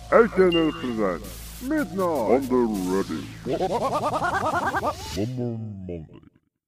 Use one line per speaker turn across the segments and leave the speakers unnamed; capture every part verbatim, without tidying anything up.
エーティーエヌエル presents Midnight on the Radio. One more Monday.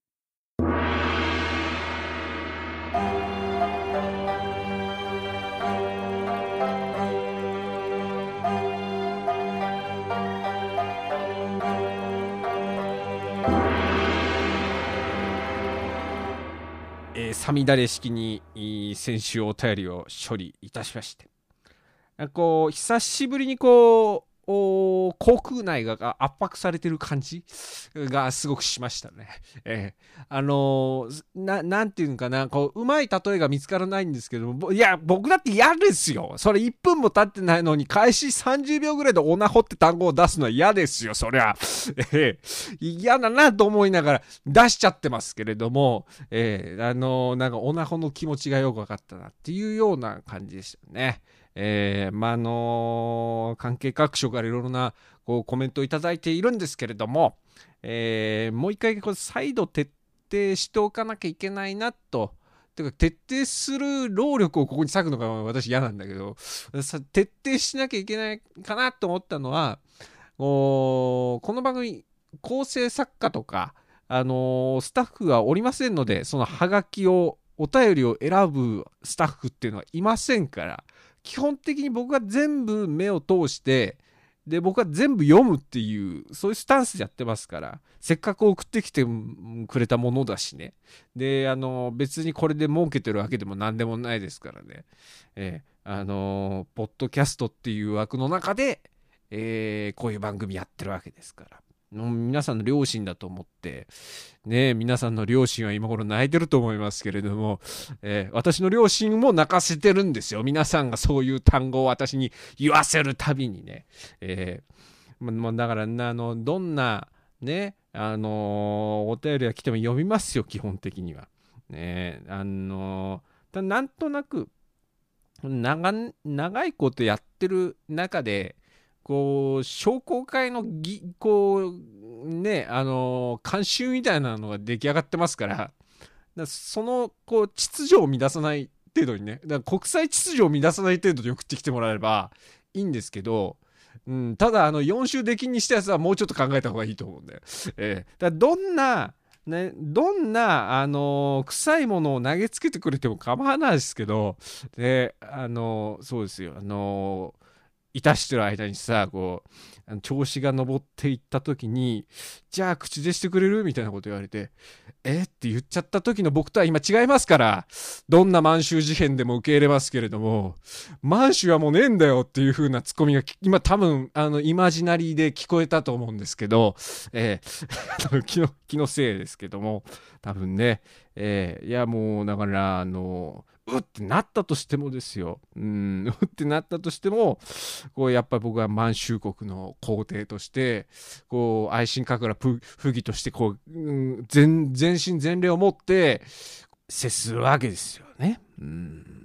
えー、さみだれ式に先週お便りを処理いたしまして、こう久しぶりにこう航空内が圧迫されてる感じがすごくしましたね。えー、あのー、な, なんていうのかな、こううまい例えが見つからないんですけども、いや僕だって嫌ですよ。それいっぷんも経ってないのに開始さんじゅうびょうぐらいでオナホって単語を出すのは嫌ですよ。そりゃ、えー、嫌だなと思いながら出しちゃってますけれども、えー、あのー、なんかオナホの気持ちがよく分かったなっていうような感じでしたね。えー、まああのー、関係各所からいろいろなこうコメントをいただいているんですけれども、えー、もう一回こう再度徹底しておかなきゃいけないなと。てか徹底する労力をここに割くのが私嫌なんだけど、徹底しなきゃいけないかなと思ったのは、この番組構成作家とか、あのー、スタッフがおりませんので、そのハガキをお便りを選ぶスタッフっていうのはいませんから、基本的に僕が全部目を通してで僕は全部読むっていうそういうスタンスでやってますから、せっかく送ってきてくれたものだしね。であの別にこれで儲けてるわけでも何でもないですからね。えー、あのポッドキャストっていう枠の中で、えー、こういう番組やってるわけですから、皆さんの両親だと思ってね、皆さんの両親は今頃泣いてると思いますけれども、えー、私の両親も泣かせてるんですよ。皆さんがそういう単語を私に言わせるたびにね、えー、ま、だからあのどんなねあのー、お便りが来ても読みますよ、基本的にはね。あのー、なんとなく長長いことやってる中でこう商工会のぎこうねあの慣習みたいなのが出来上がってますから、だからそのこう秩序を乱さない程度にね、だから国際秩序を乱さない程度で送ってきてもらえればいいんですけど、うん、ただあのよん週出禁にしたやつはもうちょっと考えた方がいいと思うんだよ。えー、だからどんなね、どんな、あのー、臭いものを投げつけてくれても構わないですけど、で、あのー、そうですよ、あのーいたしてる間にさ、こう調子が上っていった時に、じゃあ口でしてくれるみたいなこと言われて、えって言っちゃった時の僕とは今違いますから、どんな満州事変でも受け入れますけれども、満州はもうねえんだよっていう風なツッコミが今多分あのイマジナリーで聞こえたと思うんですけど、えー、気の気のせいですけども、多分ね、えー、いやもうだからあのうってなったとしてもですよ、うん、うってなったとしても、こうやっぱり僕は満州国の皇帝としてこう愛新覚羅不義としてこう、うん、全全身全霊を持って接するわけですよね。うん、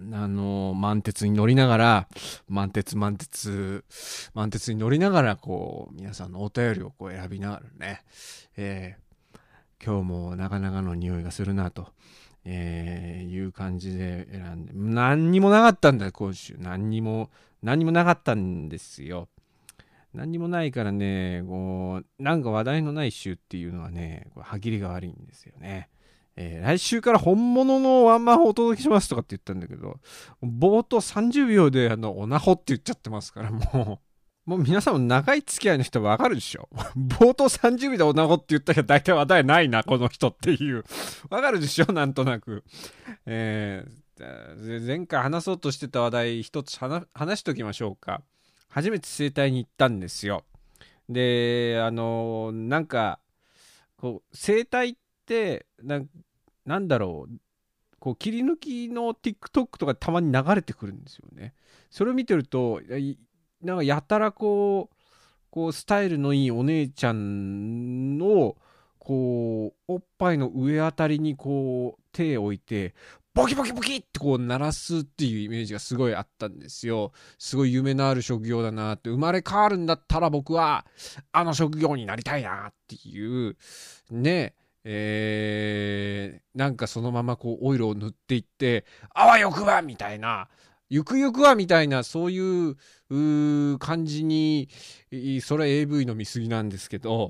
あの満鉄に乗りながら満鉄満鉄満鉄に乗りながらこう皆さんのお便りをこう選びながらね、えー、今日もなかなかの匂いがするなと。えー、いう感じで選んで、何にもなかったんだよ今週。何にも何にもなかったんですよ。何にもないからね、こうなんか話題のない週っていうのはね、これ歯切りが悪いんですよね。えー、来週から本物のワンマンをお届けしますとかって言ったんだけど、冒頭さんじゅうびょうであのオナホって言っちゃってますから、もうもう皆さんも長い付き合いの人はわかるでしょ。冒頭さんじゅうびょうでオナホって言ったら大体話題ないなこの人っていうわかるでしょ、なんとなく。えー、前回話そうとしてた話題一つ話話しておきましょうか。初めて整体に行ったんですよ。であのー、なんかこう整体ってな、なんだろう、こう切り抜きの TikTok とかたまに流れてくるんですよね。それを見てるとなんかやたらこう、こうスタイルのいいお姉ちゃんのこうおっぱいの上あたりにこう手を置いてボキボキボキってこう鳴らすっていうイメージがすごいあったんですよ。すごい夢のある職業だなって、生まれ変わるんだったら僕はあの職業になりたいなっていうね。えー、なんかそのままこうオイルを塗っていってあわよくばみたいな、 ゆくゆくはみたいな、そういう、うー感じに、それは エーブイ の見過ぎなんですけど、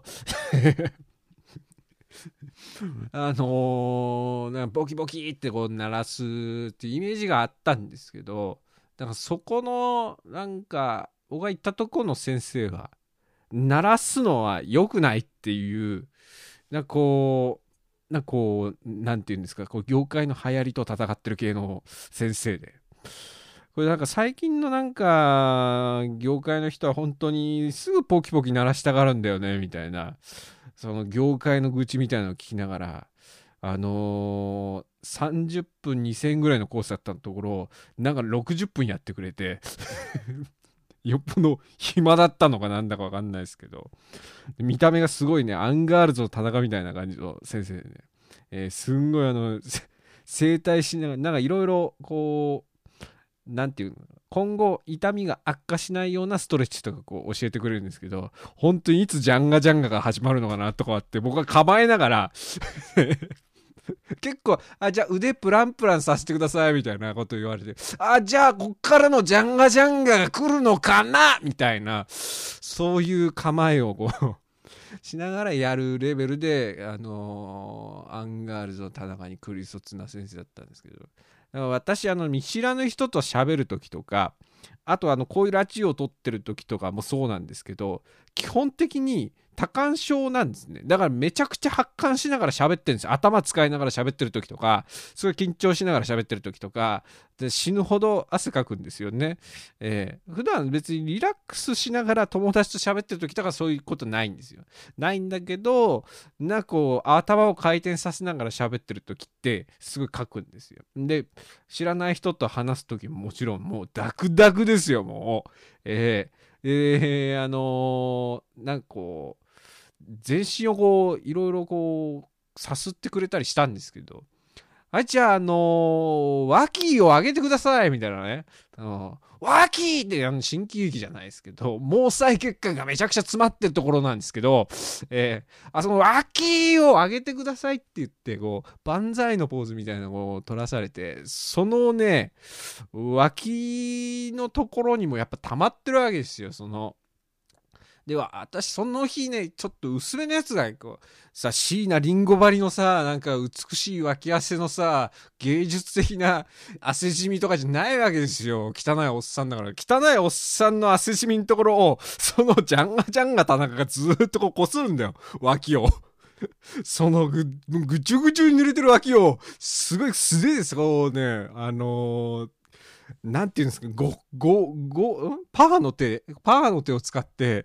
あのー、なんかボキボキってこう鳴らすっていうイメージがあったんですけど、だからそこの、なんか、僕が行ったとこの先生は、鳴らすのは良くないっていう、なんかこう、なんかこう、なんていうんですか、こう業界の流行りと戦ってる系の先生で。これなんか最近のなんか、業界の人は本当にすぐポキポキ鳴らしたがるんだよね、みたいな。その業界の愚痴みたいなのを聞きながら、あのー、さんじゅっぷんにせんえんぐらいのコースだったところ、なんかろくじゅっぷんやってくれて、よっぽど暇だったのかなんだかわかんないですけど、見た目がすごいね、アンガールズの田中みたいな感じの先生でね、えーすんごいあの、整体しながら、なんかいろいろこう、なんていうの、今後痛みが悪化しないようなストレッチとかこう教えてくれるんですけど、本当にいつジャンガジャンガが始まるのかなとかって僕は構えながら結構、あ、じゃあ腕プランプランさせてくださいみたいなこと言われて、あ、じゃあこっからのジャンガジャンガが来るのかなみたいな、そういう構えをこうしながらやるレベルで、あのーアンガールズの田中にクリソツな先生だったんですけど、だから私、あの、見知らぬ人と喋るときとか、あとあのこういうラジオを撮ってる時とかもそうなんですけど、基本的に多感症なんですね。だからめちゃくちゃ発汗しながら喋ってるんですよ。頭使いながら喋ってる時とか、すごい緊張しながら喋ってる時とかで死ぬほど汗かくんですよね。えー、普段別にリラックスしながら友達と喋ってる時とかそういうことないんですよ。ないんだけど、なんかこう頭を回転させながら喋ってる時ってすごいかくんですよ。で、知らない人と話す時ももちろんもうダクダクですよ、もう。えー、えー、あのー、なんかこう全身をこういろいろこうさすってくれたりしたんですけど、はい、じゃああのー、脇を上げてくださいみたいなね、あのー、脇ってあの新喜劇じゃないですけど、毛細血管がめちゃくちゃ詰まってるところなんですけど、えー、あその脇を上げてくださいって言ってこう万歳のポーズみたいなのを取らされて、そのね脇のところにもやっぱ溜まってるわけですよ。そのでは、私、その日ね、ちょっと薄めのやつが、こう、さ、椎名林檎張りのさ、なんか美しい脇汗のさ、芸術的な汗じみとかじゃないわけですよ。汚いおっさんだから。汚いおっさんの汗じみのところを、そのジャンガジャンガ田中がずーっとこう擦るんだよ。脇を。そのぐ、ぐちゅぐちゅに濡れてる脇を、すごい素手です、こうね、あのー、なんていうんですか、ご、ご、ご、パーの手、パーの手を使って、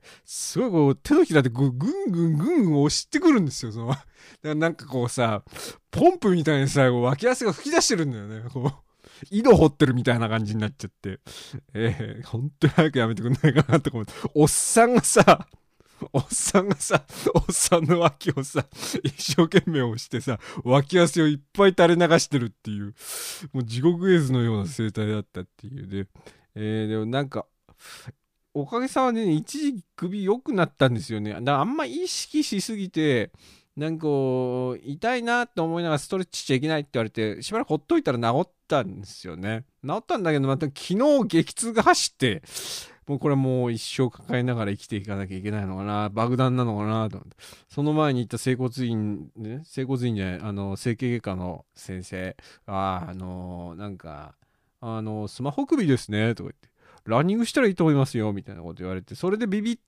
すごいこう、手のひらでぐんぐんぐんぐん押してくるんですよ、その。だからなんかこうさ、ポンプみたいにさ、脇汗が吹き出してるんだよね、こう。井戸掘ってるみたいな感じになっちゃって。ええー、本当に早くやめてくんないかなと思って。おっさんがさ、おっさんがさ、おっさんの脇をさ、一生懸命押してさ、脇汗をいっぱい垂れ流してるっていう、もう地獄絵図のような生態だったっていうで、えー、でもなんか、おかげさまでね、一時期首良くなったんですよね。だからあんま意識しすぎて、なんかこう、痛いなって思いながらストレッチしちゃいけないって言われて、しばらくほっといたら治ったんですよね。治ったんだけど、また昨日激痛が走って、もうこれもう一生抱えながら生きていかなきゃいけないのかな、爆弾なのかなと思って。その前に行った整骨院、ね、整骨院じゃない、あの、整形外科の先生が、あの、なんか、あの、スマホ首ですね、とか言って、ランニングしたらいいと思いますよ、みたいなこと言われて、それでビビって、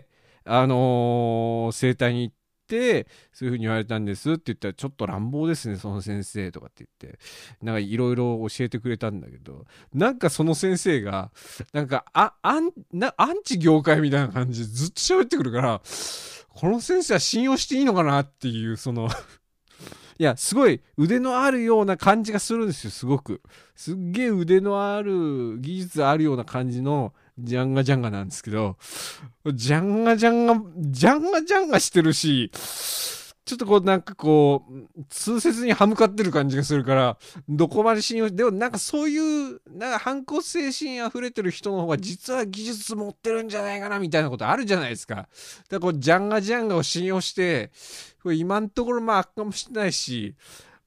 あのー、整体に行って、そういう風に言われたんですって言ったら、ちょっと乱暴ですね、その先生とかって言って、なんかいろいろ教えてくれたんだけど、なんかその先生が、なんか、あ、アン、な、アンチ業界みたいな感じでずっと喋ってくるから、この先生は信用していいのかなっていう、その、いや、すごい腕のあるような感じがするんですよ、すごく。すっげえ腕のある、技術あるような感じのジャンガジャンガなんですけど、ジャンガジャンガ、ジャンガジャンガしてるし、ちょっとこうなんかこう、痛切に歯向かってる感じがするから、どこまで信用し、でもなんかそういう、なんか反骨精神溢れてる人の方が実は技術持ってるんじゃないかなみたいなことあるじゃないですか。だからこう、ジャンガジャンガを信用して、これ今のところまあ悪化もしてないし、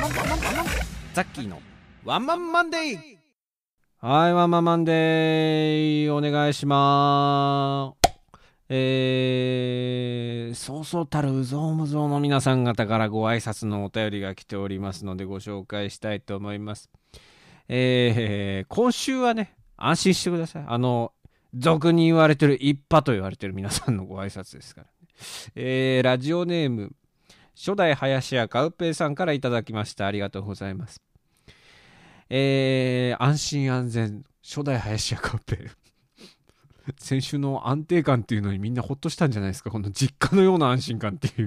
ザッキーのワンマンマンデー。はい、ワンマンマンデーお願いしまーす。えー、そうそうたるうぞうむぞうの皆さん方からご挨拶のお便りが来ておりますのでご紹介したいと思います。えー、今週はね、安心してください。あの、俗に言われてる一派と言われてる皆さんのご挨拶ですから、ね。えー、ラジオネーム、初代林家カウペイさんからいただきました。ありがとうございます。えー、安心安全、初代林家カウペイ。先週の安定感っていうのにみんなほっとしたんじゃないですか。この実家のような安心感っていう。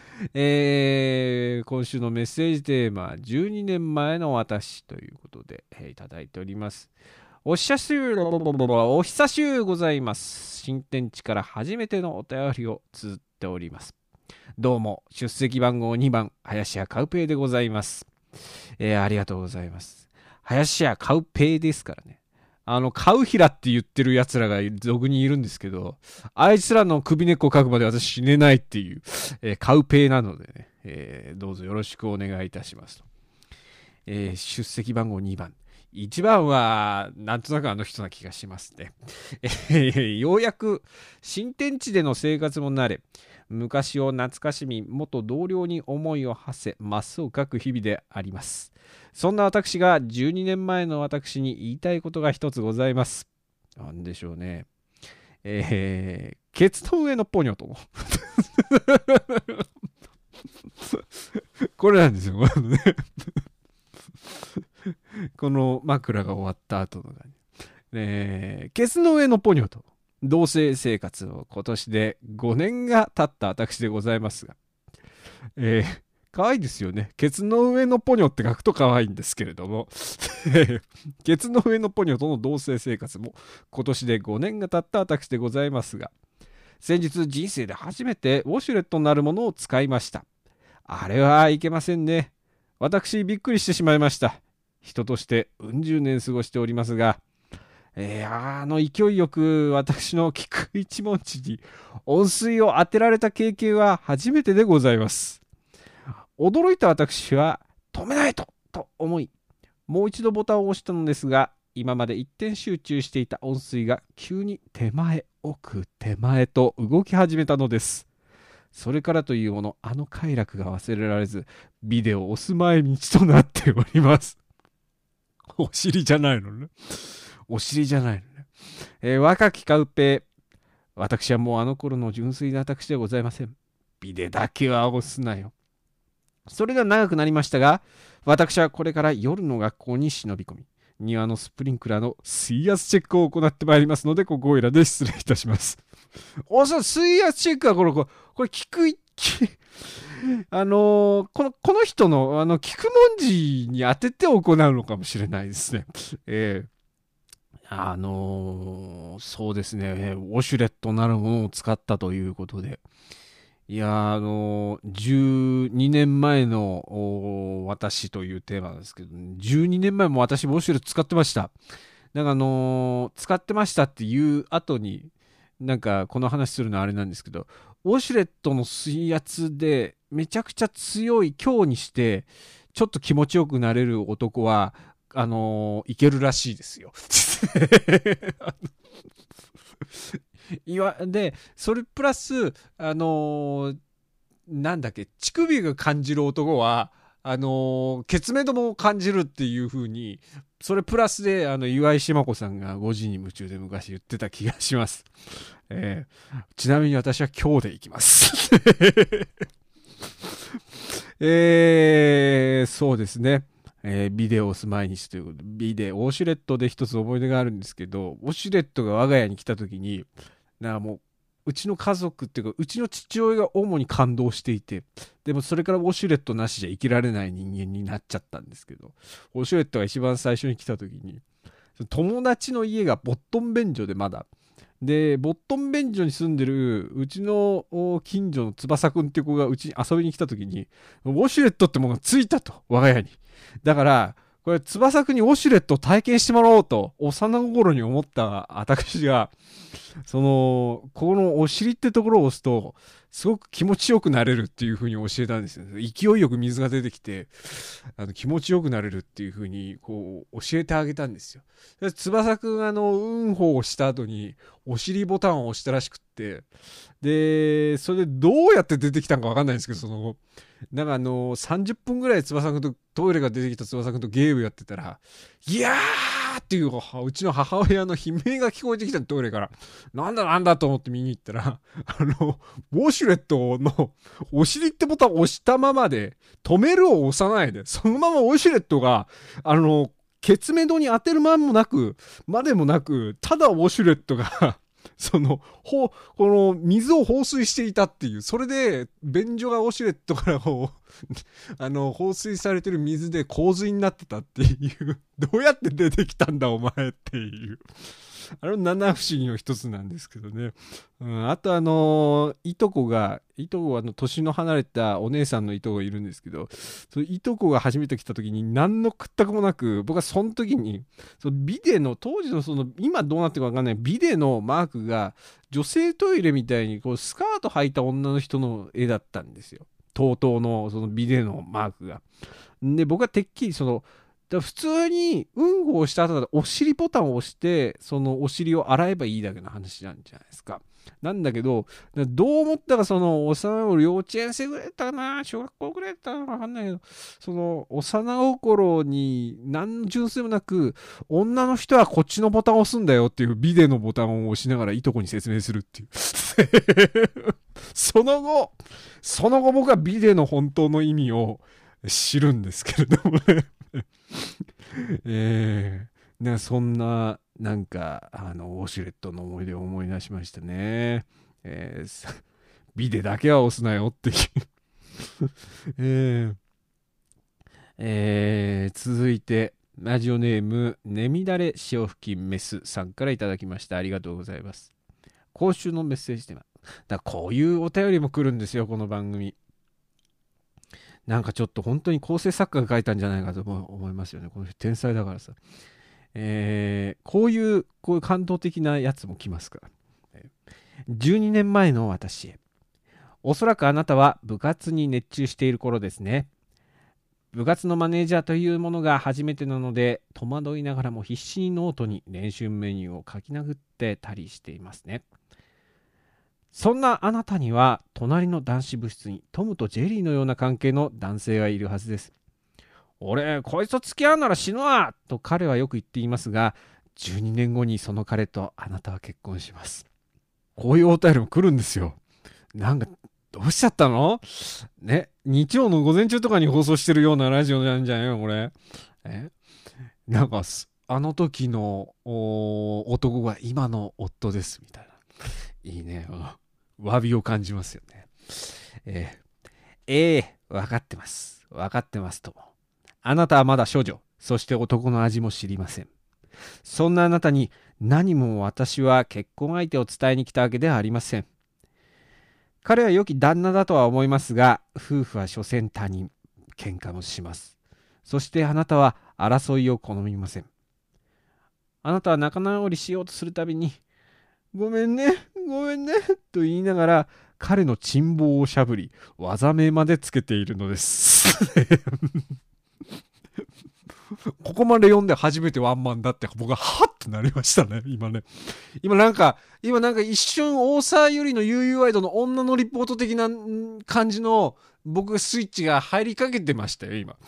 えー、今週のメッセージテーマ、じゅうにねんまえの私ということで、えー、いただいております。お久しぶり、お久しぶりございます。新天地から初めてのお便りを綴っております。どうも、出席番号にばん、林家カウペイでございます。えー、ありがとうございます。林家カウペイですからね。あの、カウヒラって言ってる奴らが俗にいるんですけど、あいつらの首根っこを書くまで私死ねないっていう、えー、カウペイなのでね、えー、どうぞよろしくお願いいたしますと。えー、出席番号にばん。いちばんは、なんとなくあの人な気がしますね。えー、ようやく新天地での生活も慣れ、昔を懐かしみ、元同僚に思いを馳せ、マスを書く日々であります。そんな私がじゅうにねんまえの私に言いたいことが一つございます。なんでしょうね。えー、ケツの上のポニョと。これなんですよ。この枕が終わった後の感じ。えー、ケツの上のポニョと同棲生活を今年でごねんが経った私でございますが、えー、可愛いですよね。ケツの上のポニョって書くと可愛いんですけれども、ケツの上のポニョとの同棲生活も今年でごねんが経った私でございますが、先日人生で初めてウォシュレットになるものを使いました。あれはいけませんね。私びっくりしてしまいました。人としてうん十年過ごしておりますが、えー、あの勢いよく私の菊一文字に温水を当てられた経験は初めてでございます。驚いた私は止めないとと思い、もう一度ボタンを押したのですが、今まで一点集中していた温水が急に手前奥手前と動き始めたのです。それからというもの、あの快楽が忘れられず、ビデオを押す毎日となっております。お尻じゃないのね。お尻じゃないのね。えー、若きカウペイ。私はもうあの頃の純粋な私ではございません。ビデだけは押すなよ。それが長くなりましたが、私はこれから夜の学校に忍び込み、庭のスプリンクラーの水圧チェックを行ってまいりますので、ここいらで失礼いたします。おそ水圧チェックはこれ、これ聞く、あのー、この、この人の、あの、聞く文字に当てて行うのかもしれないですね。えー、あのー、そうですね、ウォシュレットなるものを使ったということで、いやあのー、じゅうにねんまえの私というテーマなんですけど、じゅうにねんまえも私ウォシュレット使ってました。なんかあのー、使ってましたっていう後に、なんかこの話するのはあれなんですけど、ウォシュレットの水圧でめちゃくちゃ強い強にしてちょっと気持ちよくなれる男はあのー、いけるらしいですよ。いわでそれプラスあのー、なんだっけ乳首が感じる男はあのー、ケツメドも感じるっていう風に、それプラスであの岩井島子さんがごじに夢中で昔言ってた気がします。えー、ちなみに私は今日で行きます。えー、そうですね。えー、ビデオを押す毎日ということで、ビデオ、ウォシュレットで一つ思い出があるんですけど、ウォシュレットが我が家に来た時に、なんかもう、うちの家族っていうか、うちの父親が主に感動していて、でもそれからウォシュレットなしじゃ生きられない人間になっちゃったんですけど、ウォシュレットが一番最初に来た時に、友達の家がボットン便所でまだ、で、ボットン便所に住んでるうちの近所の翼くんっていう子がうちに遊びに来た時に、ウォシュレットってものがついたと、我が家に。だから、 これ翼くんにウォシュレットを体験してもらおうと幼心に思った私が、そのこのお尻ってところを押すとすごく気持ちよくなれるっていう風に教えたんですよね。勢いよく水が出てきて、あの気持ちよくなれるっていう風にこう教えてあげたんですよ。で翼くんがあのうんほをした後にお尻ボタンを押したらしくって、でそれでどうやって出てきたのか分かんないんですけど、そのなんかあのさんじゅっぷんぐらい翼くんとトイレが出てきた翼くんとゲームやってたら、いやーっていううちの母親の悲鳴が聞こえてきた、トイレから。なんだなんだと思って見に行ったら、あのウォシュレットのお尻ってボタンを押したままで止めるを押さないで、そのままウォシュレットがあのケツメドに当てる間もなくまでもなく、ただウォシュレットがそのほこの水を放水していたっていう、それで便所がウォシュレットからこうあの放水されてる水で洪水になってたっていう、どうやって出てきたんだお前っていう、あれ七不思議の一つなんですけどね。うん、あとあのいとこがいとこはあの年の離れたお姉さんのいとこがいるんですけど、そのいとこが初めて来た時に何の屈託もなく、僕はその時にそのビデの当時のその今どうなってるか分かんないビデのマークが女性トイレみたいにこうスカート履いた女の人の絵だったんですよ。とうとうのそのビデのマークが。で僕はてっきりその普通にうんこをした後だとお尻ボタンを押してそのお尻を洗えばいいだけの話なんじゃないですか。なんだけどどう思ったか、その幼心、幼稚園生ぐらいだったかな、小学校ぐらいだったかな、分かんないけど、その幼心に何の純粋もなく、女の人はこっちのボタンを押すんだよっていうビデのボタンを押しながらいとこに説明するっていうその後その後僕はビデの本当の意味を知るんですけれどもねえー、なそんななんかあのウォシュレットの思い出を思い出しましたね。えー、ビデだけは押すなよっていうえーえー、続いてラジオネームねみだれ潮吹きメスさんからいただきました。ありがとうございます。今週のメッセージテーマだ、こういうお便りも来るんですよ、この番組。なんかちょっと本当に構成作家が書いたんじゃないかと思いますよね。この人天才だからさ。えー、こういうこういう感動的なやつも来ますから。じゅうにねんまえの私へ。おそらくあなたは部活に熱中している頃ですね。部活のマネージャーというものが初めてなので、戸惑いながらも必死にノートに練習メニューを書き殴ってたりしていますね。そんなあなたには隣の男子部室にトムとジェリーのような関係の男性がいるはずです。俺こいつと付き合うなら死ぬわと彼はよく言っていますが、じゅうにねんごにその彼とあなたは結婚します。こういうお便りも来るんですよ。なんかどうしちゃったのね、日曜の午前中とかに放送してるようなラジオなんじゃないのこれ。えなんかあの時の男が今の夫ですみたいな。いいね。詫びを感じますよね。えー、えー、分かってます。分かってますとも。あなたはまだ処女、そして男の味も知りません。そんなあなたに何も私は結婚相手を伝えに来たわけではありません。彼は良き旦那だとは思いますが、夫婦は所詮他人、喧嘩もします。そしてあなたは争いを好みません。あなたは仲直りしようとするたびに、ごめんね、ごめんね、と言いながら、彼の珍望をしゃぶり、技名までつけているのです。ここまで読んで初めてワンマンだって僕ははっってなりましたね、今ね。今なんか、今なんか一瞬大沢ゆりの ユーユー ワイドの女のリポート的な感じの僕スイッチが入りかけてましたよ、今。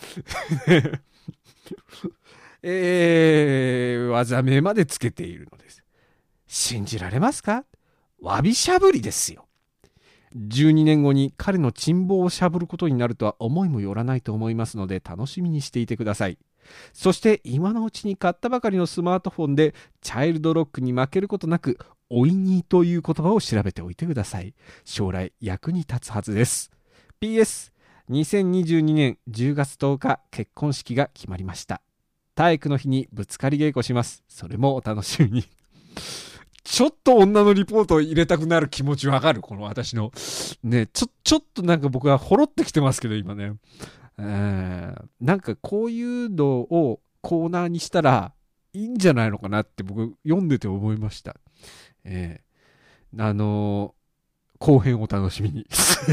えー、技名までつけているのです。信じられますか？わびしゃぶりですよ。じゅうにねんごに彼の珍望をしゃぶることになるとは思いもよらないと思いますので楽しみにしていてください。そして今のうちに買ったばかりのスマートフォンでチャイルドロックに負けることなくおいにという言葉を調べておいてください。将来役に立つはずです。 ピーエス にせんにじゅうにねんじゅうがつとおか結婚式が決まりました。体育の日にぶつかり稽古します。それもお楽しみに。ちょっと女のリポートを入れたくなる気持ちわかる、この私のね。ちょちょっとなんか僕はほろってきてますけど今ね。 えー、なんかこういうのをコーナーにしたらいいんじゃないのかなって僕読んでて思いました。えー、あのー、後編を楽しみに。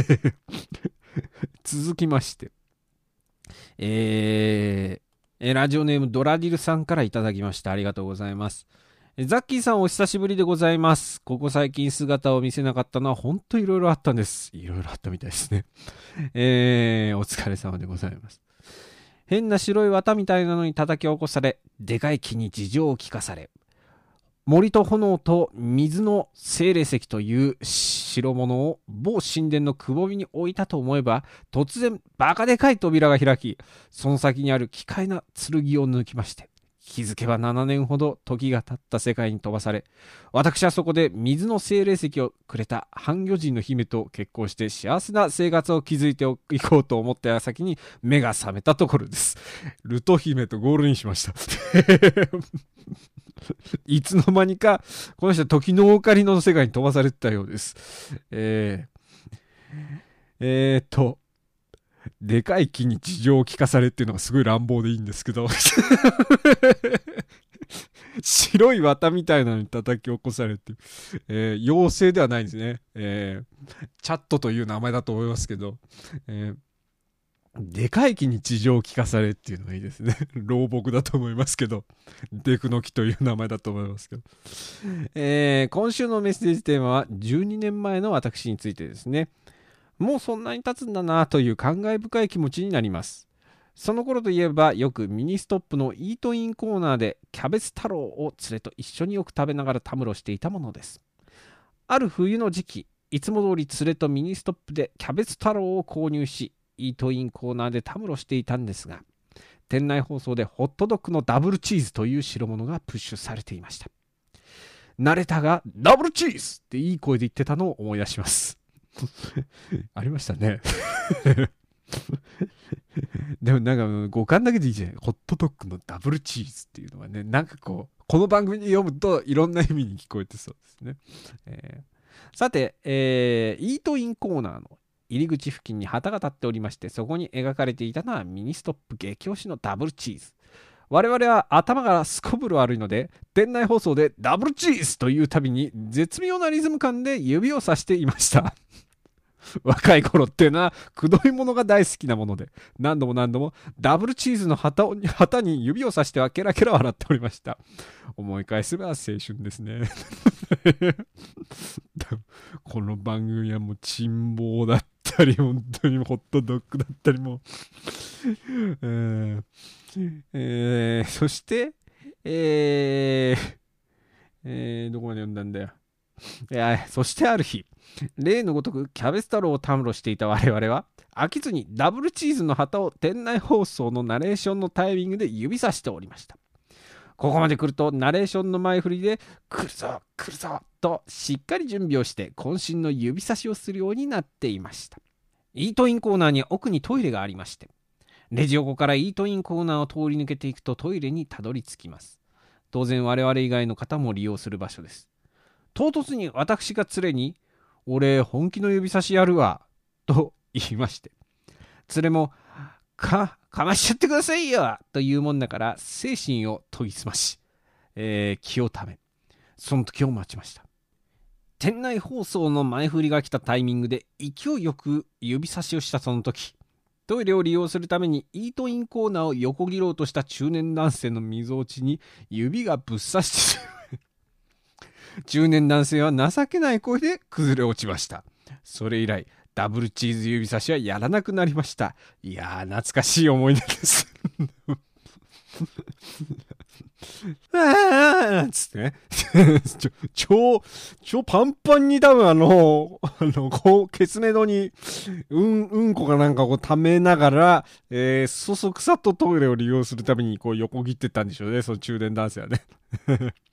続きまして、えー、ラジオネームドラディルさんからいただきました。ありがとうございます。ザッキーさんお久しぶりでございます。ここ最近姿を見せなかったのは本当いろいろあったんです。いろいろあったみたいですね。えー、お疲れ様でございます。変な白い綿みたいなのに叩き起こされ、でかい木に事情を聞かされ、森と炎と水の精霊石という代物を某神殿のくぼみに置いたと思えば、突然バカでかい扉が開き、その先にある奇怪な剣を抜きまして、気づけばななねんほど時が経った世界に飛ばされ、私はそこで水の精霊石をくれた半魚人の姫と結婚して幸せな生活を築いていこうと思った矢先に目が覚めたところです。ルト姫とゴールインしました。いつの間にかこの人は時のオカリナの世界に飛ばされてたようです。えー、えーっとでかい木に事情を聞かされっていうのがすごい乱暴でいいんですけど白い綿みたいなのに叩き起こされて、えー、妖精ではないんですね、えー、チャットという名前だと思いますけど、えー、でかい木に事情を聞かされっていうのがいいですね。老木だと思いますけど、デクノキという名前だと思いますけど、えー、今週のメッセージテーマはじゅうにねんまえの私についてですね。もうそんなに経つんだなという感慨深い気持ちになります。その頃といえばよくミニストップのイートインコーナーでキャベツ太郎を連れと一緒によく食べながらたむろしていたものです。ある冬の時期、いつも通り連れとミニストップでキャベツ太郎を購入し、イートインコーナーでたむろしていたんですが、店内放送でホットドッグのダブルチーズという代物がプッシュされていました。ナレタがダブルチーズっていい声で言ってたのを思い出します。ありましたね。でもなんか五感だけでいいじゃない。ホットドッグのダブルチーズっていうのはね、なんかこうこの番組で読むといろんな意味に聞こえてそうですね。えー、さて、えー、イートインコーナーの入り口付近に旗が立っておりまして、そこに描かれていたのはミニストップ激推しのダブルチーズ。我々は頭がすこぶる悪いので、店内放送でダブルチーズというたびに絶妙なリズム感で指をさしていました。若い頃っていうのはくどいものが大好きなもので、何度も何度もダブルチーズの 旗, を旗に指をさしてはケラケラ笑っておりました。思い返せば青春ですね。この番組はもう珍望だったり、本当にホットドッグだったりも、えーえー、そして、えーえー、どこまで読んだんだよ。いや、そしてある日、例のごとくキャベツ太郎をたむろしていた我々は飽きずにダブルチーズの旗を店内放送のナレーションのタイミングで指さしておりました。ここまで来るとナレーションの前振りで来るぞ来るぞとしっかり準備をして渾身の指差しをするようになっていました。イートインコーナーに奥にトイレがありまして、レジ横からイートインコーナーを通り抜けていくとトイレにたどり着きます。当然我々以外の方も利用する場所です。唐突に私が連れに、俺本気の指差しやるわと言いまして、連れもかかましちゃってくださいよというもんだから精神を研ぎ澄まし、えー、気をためその時を待ちました。店内放送の前振りが来たタイミングで勢いよく指差しをしたその時、トイレを利用するためにイートインコーナーを横切ろうとした中年男性の溝落ちに指がぶっ刺してしまう。中年男性は情けない声で崩れ落ちました。それ以来ダブルチーズ指差しはやらなくなりました。いやー懐かしい思い出です。あーつってね超超パンパンに多分あのあのこうケツメドにうんうんこかなんかを溜めながら、えー、そそくさとトイレを利用するためにこう横切ってったんでしょうね、その中年男性はね。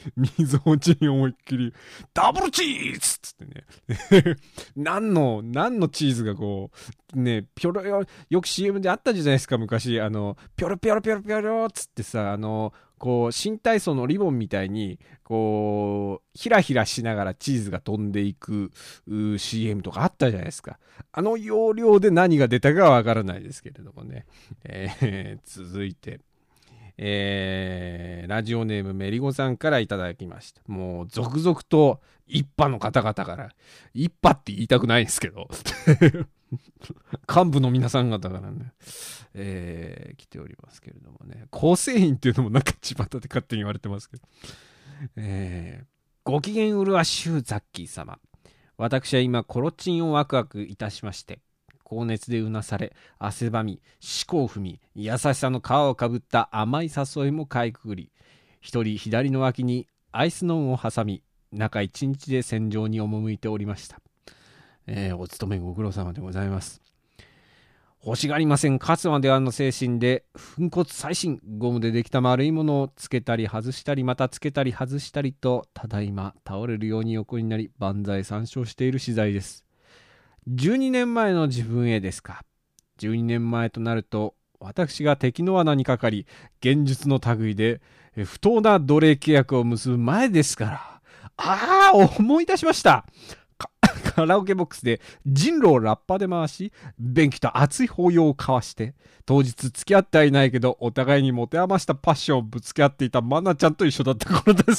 みぞおちに思いっきりダブルチーズっつってね何の何のチーズがこうねピョロよよく シーエム であったじゃないですか昔、あのピョロピョロピョロピョロっつってさ、あのこう新体操のリボンみたいにこうひらひらしながらチーズが飛んでいく シーエム とかあったじゃないですか。あの要領で何が出たかはわからないですけれどもね、えー、続いてえー、ラジオネームメリゴさんからいただきました。もう続々と一派の方々から、一派って言いたくないんですけど幹部の皆さん方からね、えー、来ておりますけれどもね、構成員っていうのもなんか巷で勝手に言われてますけど、えー、ご機嫌うるわしゅうザッキー様、私は今コロチンをワクワクいたしまして、高熱でうなされ、汗ばみ、四股を踏み、優しさの皮をかぶった甘い誘いもかいくぐり、一人左の脇にアイスノンを挟み、中一日で戦場に赴いておりました。えー、お勤めご苦労様でございます。欲しがりません勝つまではの精神で、粉骨最新、ゴムでできた丸いものをつけたり外したり、またつけたり外したりと、ただいま倒れるように横になり、万歳三唱している次第です。じゅうにねんまえの自分へですか。じゅうにねんまえとなると、私が敵の罠にかかり、現実の類で不当な奴隷契約を結ぶ前ですから。ああ、思い出しました。カラオケボックスで人狼をラッパで回し、便器と熱い抱擁を交わして、当日付き合ってはいないけど、お互いに持て余したパッションをぶつけ合っていたマナちゃんと一緒だった頃です。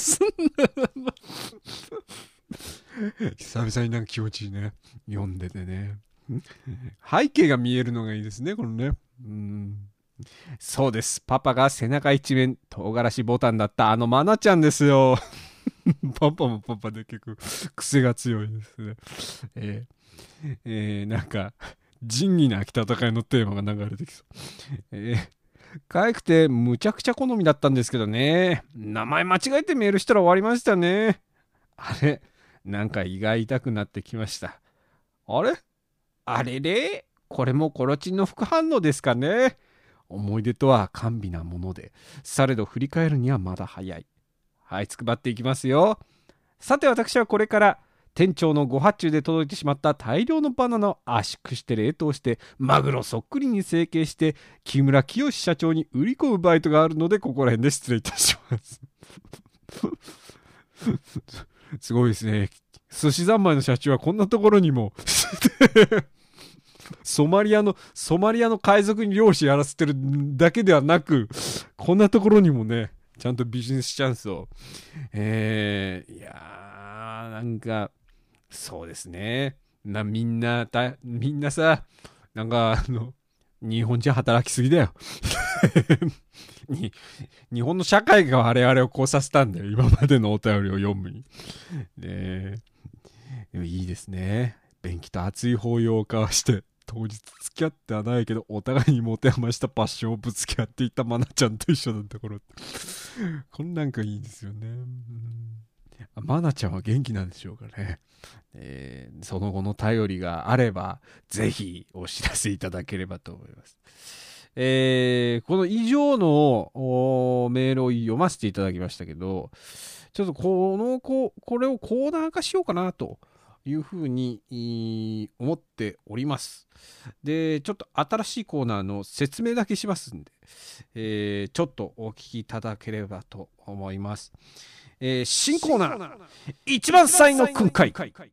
久々になんか気持ちいいね、読んでてね。背景が見えるのがいいですね、このね。うん、そうです、パパが背中一面唐辛子ボタンだったあのマナちゃんですよ。パパもパパで結構癖が強いですね。えーえー、なんか仁義なき戦いのテーマが流れてきそう。えー可愛くてむちゃくちゃ好みだったんですけどね。名前間違えてメールしたら終わりましたね。あれ、なんか胃が痛くなってきました。あれあれれこれもコロチンの副反応ですかね。思い出とは甘美なもので、されど振り返るにはまだ早い。はい、つくばっていきますよ。さて私はこれから店長のご発注で届いてしまった大量のバナナを圧縮して冷凍してマグロそっくりに成形して木村清社長に売り込むバイトがあるので、ここら辺で失礼いたしますすごいですね。寿司三昧の社長はこんなところにもソマリアのソマリアの海賊に漁師やらせてるだけではなく、こんなところにもねちゃんとビジネスチャンスを、えー、いやーなんかそうですね、なみんなだみんなさ、なんかあの日本人働きすぎだよに日本の社会が我々をこうさせたんだよ、今までのお便りを読むに。ででもいいですね、便器と熱い抱擁を交わして当日付き合ってはないけどお互いに持て余したパッションをぶつけ合っていたマナちゃんと一緒だった頃こんなんかいいですよね。うん、マナちゃんは元気なんでしょうかね。えー、その後の頼りがあればぜひお知らせいただければと思います。えー、この以上のメールを読ませていただきましたけど、ちょっとこのここれをコーナー化しようかなというふうに思っております。で、ちょっと新しいコーナーの説明だけしますんで、えー、ちょっとお聞きいただければと思います。えー、新コーナー一番歳の訓戒。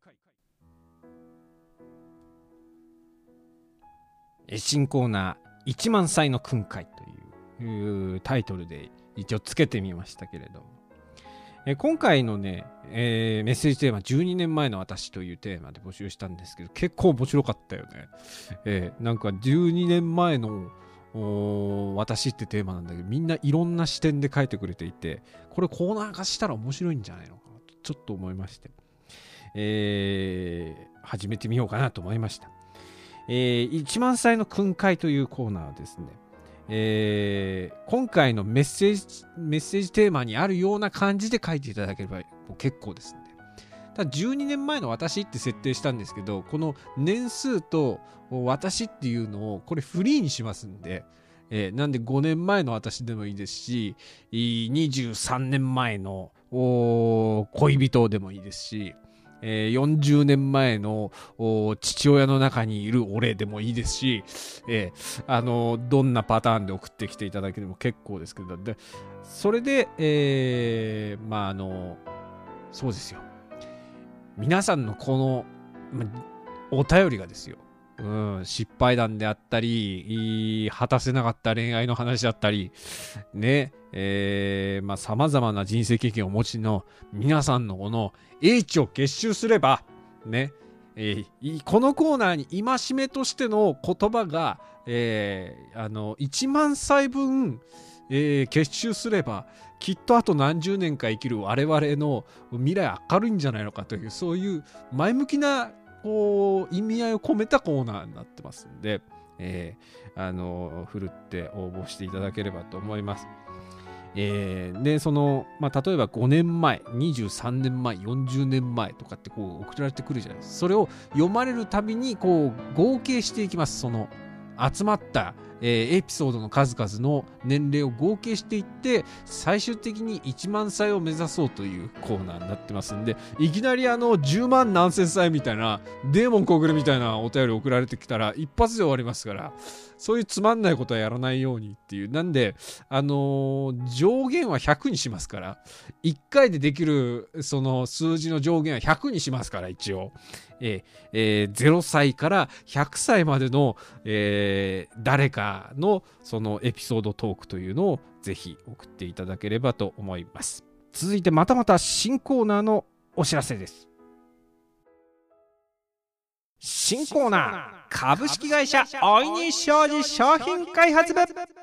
新コーナー一万歳の訓戒というタイトルで一応つけてみましたけれども、え今回のね、えー、メッセージテーマじゅうにねんまえの私というテーマで募集したんですけど、結構面白かったよね。えー、なんかじゅうにねんまえの私ってテーマなんだけど、みんないろんな視点で書いてくれていて、これコーナー化したら面白いんじゃないのかなとちょっと思いまして、えー、始めてみようかなと思いました。えー、一万歳の訓戒というコーナーはですね、えー、今回のメッセージメッセージテーマにあるような感じで書いていただければ結構ですので、ただじゅうにねんまえの私って設定したんですけど、この年数と私っていうのをこれフリーにしますんで、えー、なんでごねんまえの私でもいいですし、にじゅうさんねんまえの恋人でもいいですし、えー、よんじゅうねんまえの父親の中にいる俺でもいいですし、えー、あのどんなパターンで送ってきていただけても結構ですけど、でそれで、えー、まああのそうですよ、皆さんのこの、ま、お便りがですよ、うん、失敗談であったり、果たせなかった恋愛の話だったりね、えー、まあ様々な人生経験をお持ちの皆さんのこの英知を結集すればね、えー、このコーナーに戒めとしての言葉が、えー、あのいちまんさいぶん、えー、結集すればきっとあと何十年か生きる我々の未来明るいんじゃないのかという、そういう前向きなこう意味合いを込めたコーナーになってますんで、えー、あのふるって応募していただければと思います。えー、でその、まあ、例えばごねんまえ、にじゅうさんねんまえ、よんじゅうねんまえとかってこう送られてくるじゃないですか。それを読まれるたびにこう合計していきます。その集まった、えー、エピソードの数々の年齢を合計していって最終的にいちまんさいを目指そうというコーナーになってますんで、いきなりあのじゅうまん何千歳みたいなデーモン小暮みたいなお便り送られてきたら一発で終わりますから、そういうつまんないことはやらないようにっていう。なんであのー、上限はひゃくにしますから、いっかいでできるその数字の上限はひゃくにしますから、一応えーえー、ゼロさいからひゃくさいまでの、えー、誰かのそのエピソードトークというのをぜひ送っていただければと思います。続いてまたまた新コーナーのお知らせです。新コーナー、株式会社おいに商事商品開発部。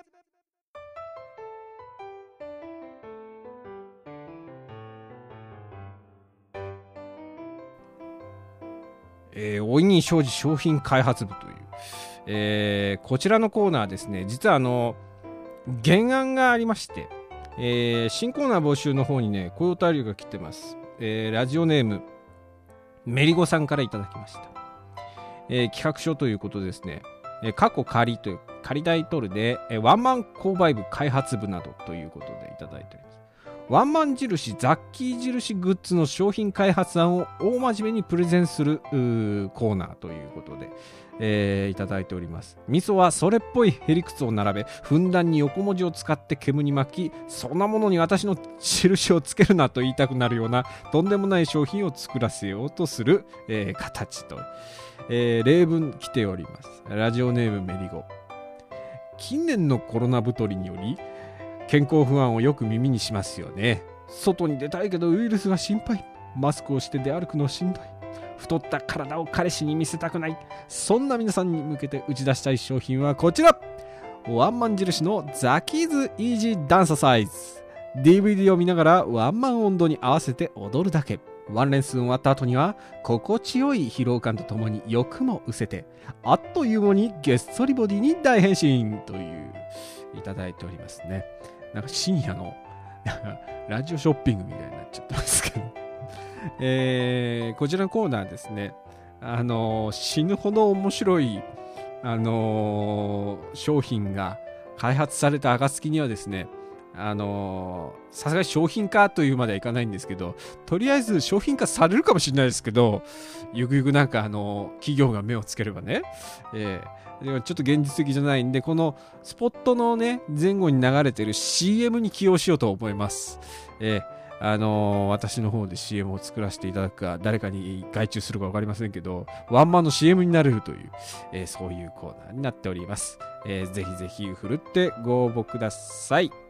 えー、おいに商事商品開発部という、えー、こちらのコーナーですね、実はあの原案がありまして、えー、新コーナー募集の方にね、こういうお便りが来てます。えー、ラジオネームメリゴさんからいただきました。えー、企画書ということですね、えー、過去仮という仮タイトルで、えー、ワンマン購買部開発部などということでいただいております。ワンマン印ザッキー印グッズの商品開発案を大真面目にプレゼンするコーナーということで、えー、いただいております。味噌はそれっぽいへりくつを並べ、ふんだんに横文字を使って煙に巻き、そんなものに私の印をつけるなと言いたくなるようなとんでもない商品を作らせようとする、えー、形と、えー、例文来ております。ラジオネームメリゴ。近年のコロナ太りにより健康不安をよく耳にしますよね。外に出たいけどウイルスが心配。マスクをして出歩くのしんどい。太った体を彼氏に見せたくない。そんな皆さんに向けて打ち出したい商品はこちら。ワンマン印のザキーズイージーダンササイズ。ディーブイディー を見ながらワンマン温度に合わせて踊るだけ。ワンレッスン終わった後には心地よい疲労感とともに欲も失せて、あっという間にげっそりボディに大変身といういただいておりますね。なんか深夜のラジオショッピングみたいになっちゃってますけど、えー、こちらのコーナーですね、あのー、死ぬほど面白い、あのー、商品が開発された暁にはですね、あのー、さすがに商品化というまではいかないんですけど、とりあえず商品化されるかもしれないですけど、ゆくゆくなんかあのー、企業が目をつければね、えーちょっと現実的じゃないんで、このスポットのね前後に流れてる シーエム に起用しようと思います。えー、あのー、私の方で シーエム を作らせていただくか、誰かに外注するか分かりませんけど、ワンマンの シーエム になれるという、えー、そういうコーナーになっております。えー、ぜひぜひふるってご応募ください。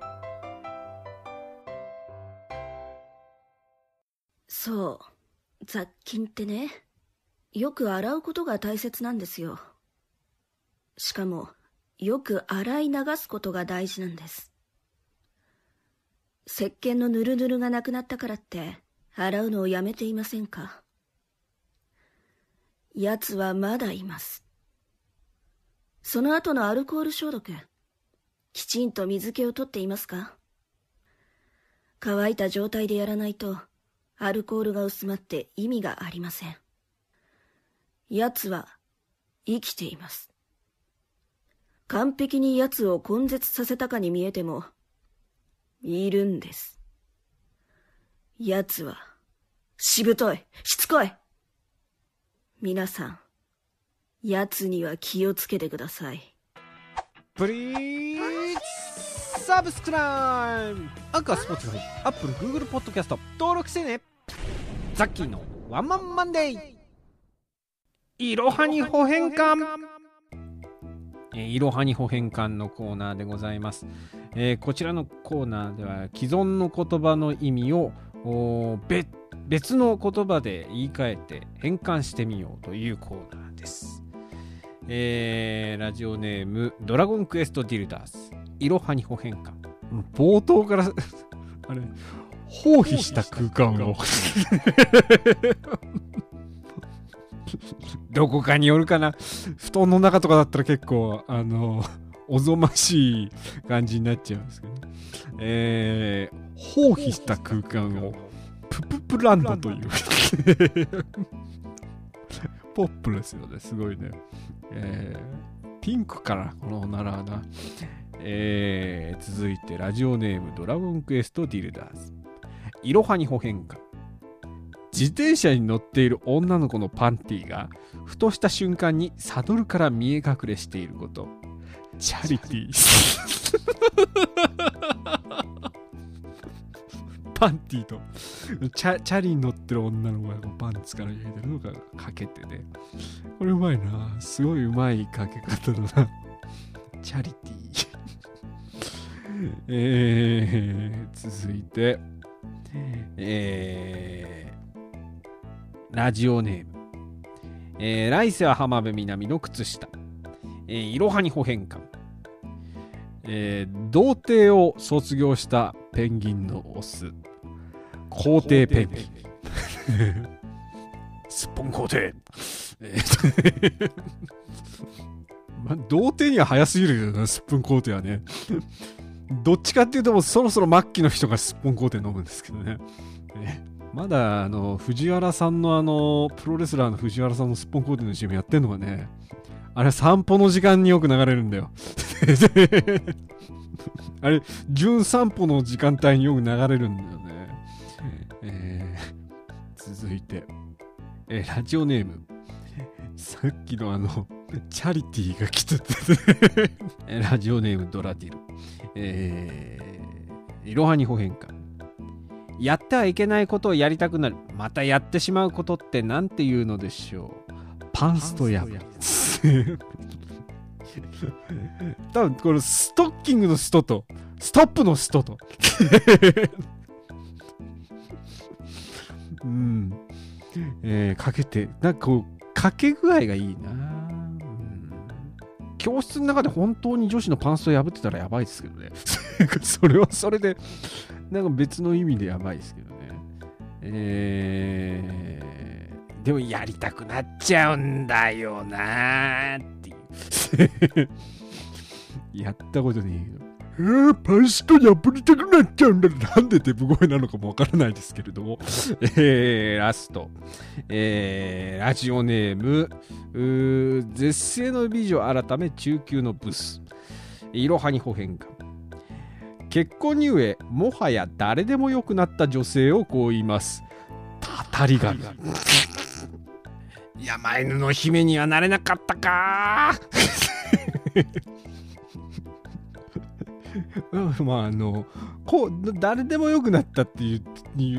そう、雑菌ってね、よく洗うことが大切なんですよ。しかも、よく洗い流すことが大事なんです。石鹸のヌルヌルがなくなったからって、洗うのをやめていませんか？やつはまだいます。その後のアルコール消毒、きちんと水気を取っていますか？乾いた状態でやらないと、アルコールが薄まって意味がありません。やつは生きています。完璧に奴を根絶させたかに見えても、いるんです。 奴は、しぶとい、しつこい。皆さん、奴には気をつけてください。
プリーズサブスクライブアンカー、スポーツファイ、アップル、グーグルポッドキャスト登録してね。ザッキーのワンマンマンデー。いろはにほ変換。いろはにほ変換のコーナーでございます。えー、こちらのコーナーでは既存の言葉の意味を別, 別の言葉で言い換えて変換してみようというコーナーです。えー、ラジオネームドラゴンクエストディルダーズ、いろはにほ変換。冒頭からあれ放棄した空間をどこかによるかな。布団の中とかだったら結構あのおぞましい感じになっちゃうんですけど、ね、えー、放棄した空間をプププランドというポップですよね、すごいね。えー、ピンクからこのおならな。えー、続いてラジオネームドラゴンクエストディルダーズ、いろはにほ変換。自転車に乗っている女の子のパンティがふとした瞬間にサドルから見え隠れしていること。チャリティーパンティとチ ャ, チャリに乗ってる女の子がパンツから見えてるのがかけてね。これうまいな、すごいうまいかけ方だな。チャリティーえー、続いてえー、ラジオネーム、えー、来世は浜辺美波の靴下、えー、いろはにほ変換。えー、童貞を卒業したペンギンのオス、皇帝ペンギンすっぽん皇帝、えーまあ、童貞には早すぎるけどな、すっぽん皇帝はねどっちかっていうともうそろそろ末期の人がすっぽん皇帝飲むんですけどね。ね、まだあの藤原さんのあのプロレスラーの藤原さんのすっぽん皇帝の シーエム やってんのがね、あれ散歩の時間によく流れるんだよあれ純散歩の時間帯によく流れるんだよね。えー、続いて、えー、ラジオネーム、さっきのあのチャリティーが来ててラジオネームドラディル、えー、いろはにほ変換。やってはいけないことをやりたくなる、またやってしまうことってなんていうのでしょう。パンストや多分このストッキングのストとストップのストとうん、えー、かけてなんかこうかけ具合がいいな、うん、教室の中で本当に女子のパンスト破ってたらやばいですけどねそれはそれでなんか別の意味でやばいですけどね。えー、でもやりたくなっちゃうんだよなーっていうやったことねえけど、えー、パンスト破りたくなっちゃうんだ。なんでデブ声なのかもわからないですけれどもえー、ラスト、えー、ラジオネームうー絶世の美女改め中級のブス、いろはにほ変換。結婚に飢えもはや誰でもよくなった女性をこう言います。たたり神山犬の姫にはなれなかったかまああのこう誰でも良くなったっていう、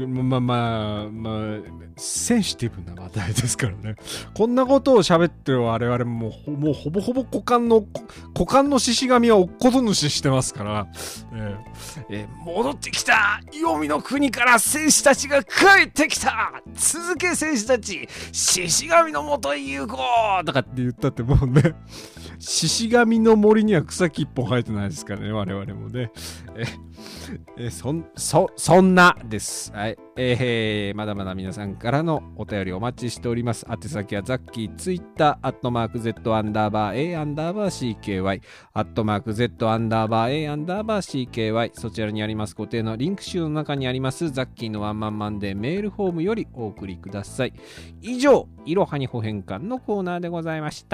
まあまあまあセンシティブな話題ですからね。こんなことを喋ってる我々ももうほぼほぼ股間の股間の獅子神はおっことぬししてますから、えーえー、戻ってきた黄泉の国から戦士たちが帰ってきた、続け戦士たち獅子神のもとへ行こうとかって言ったってもうね、獅子神の森には草木一本生えてないですからね、我々もね。ええそんそそんなです。はい、えー、まだまだ皆さんからのお便りお待ちしております。宛先はザッキーツイッターアットマーク Z アンダーバー A アンダーバー CKY アットマーク Z アンダーバー A アンダーバー CKY、 そちらにあります固定のリンク集の中にありますザッキーのワンマンマンデーメールフォームよりお送りください。以上、いろはにほ変換のコーナーでございました。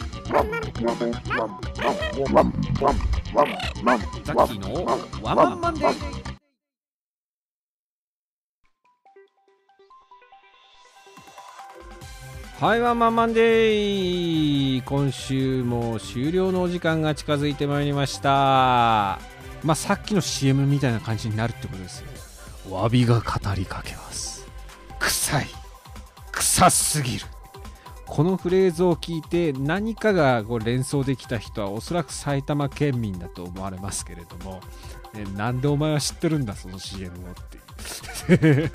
ザッキーのワンマンマンデー。はい、ワンマンマンデー。今週も終了のお時間が近づいてまいりました。まあさっきの シーエム みたいな感じになるってことですよ。
詫びが語りかけます。
臭い、臭すぎる。このフレーズを聞いて何かがこう連想できた人はおそらく埼玉県民だと思われますけれども、ね、なんでお前は知ってるんだその シーエム をっていう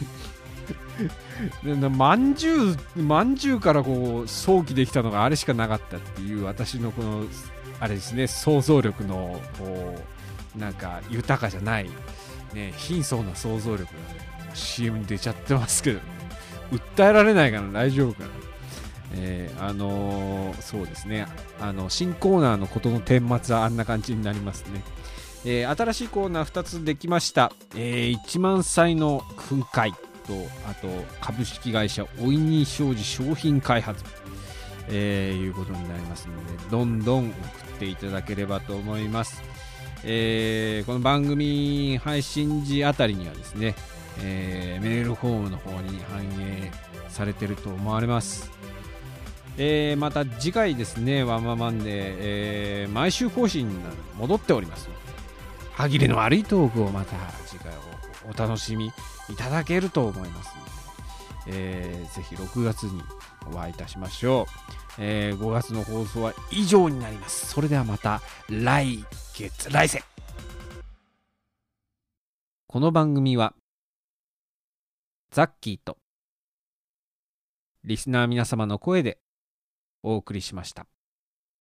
でまんじゅうまんじゅうからこう想起できたのがあれしかなかったっていう私のこのあれですね、想像力のこうなんか豊かじゃない、ね、貧相な想像力が、ね、シーエム に出ちゃってますけど、ね、訴えられないかな、大丈夫かな。えー、あのー、そうですね、あの新コーナーのことの顛末はあんな感じになりますね。えー、新しいコーナーふたつできました。えー、いちまんさいの訓戒と、あと株式会社おいに商事商品開発、えー、いうことになりますので、どんどん送っていただければと思います。えー、この番組配信時あたりにはですね、えー、メールフォームの方に反映されていると思われます。えー、また次回ですね、ワンマンマンで、えー、毎週更新に戻っておりますので、歯切れの悪いトークをまた次回お楽しみいただけると思いますので、えー、ぜひろくがつにお会いいたしましょう。えー、ごがつの放送は以上になります。それではまた来月、来世。この番組はザッキーとリスナー皆様の声でお送りしました。